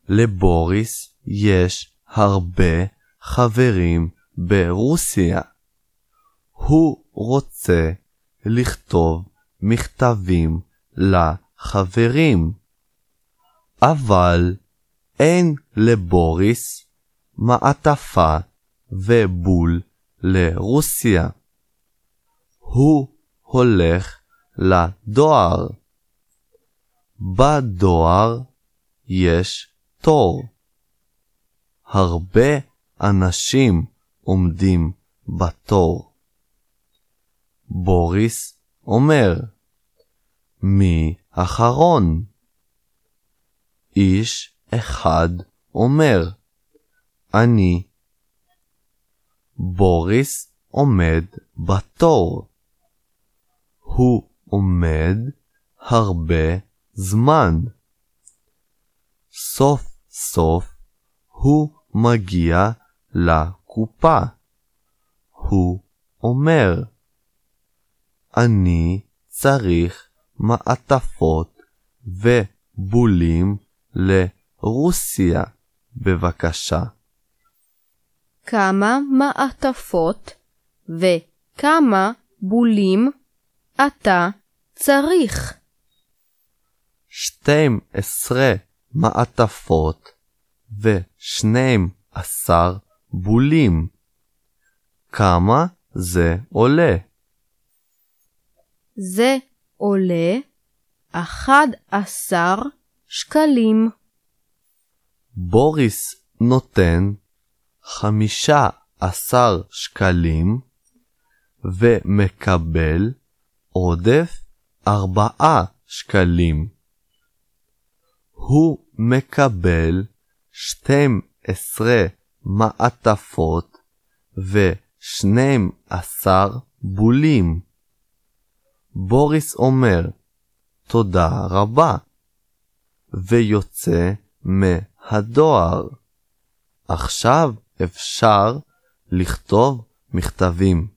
לבוריס יש הרבה חברים ברוסיה. הוא רוצה לכתוב מכתבים לחברים, אבל אין לבוריס מעטפה ובול לרוסיה. הוא הולך לדואר. בדואר יש תור. הרבה אנשים עומדים בתור. בוריס אומר, מי אחרון? איש אחד אומר, אני. בוריס עומד בתור. הוא עומד הרבה זמן. סוף סוף הוא מגיע לקופה. הוא אומר, אני צריך מעטפות ובולים לרוסיה, בבקשה. כמה מעטפות וכמה בולים אתה צריך? 12 מעטפות ו12 בולים. כמה זה עולה? זה עולה 11 שקלים. בוריס נותן 15 שקלים ומקבל עודף 4 שקלים. הוא מקבל 12 מעטפות ו12 בולים. בוריס אומר, תודה רבה, ויוצא מהדואר. עכשיו אפשר לכתוב מכתבים.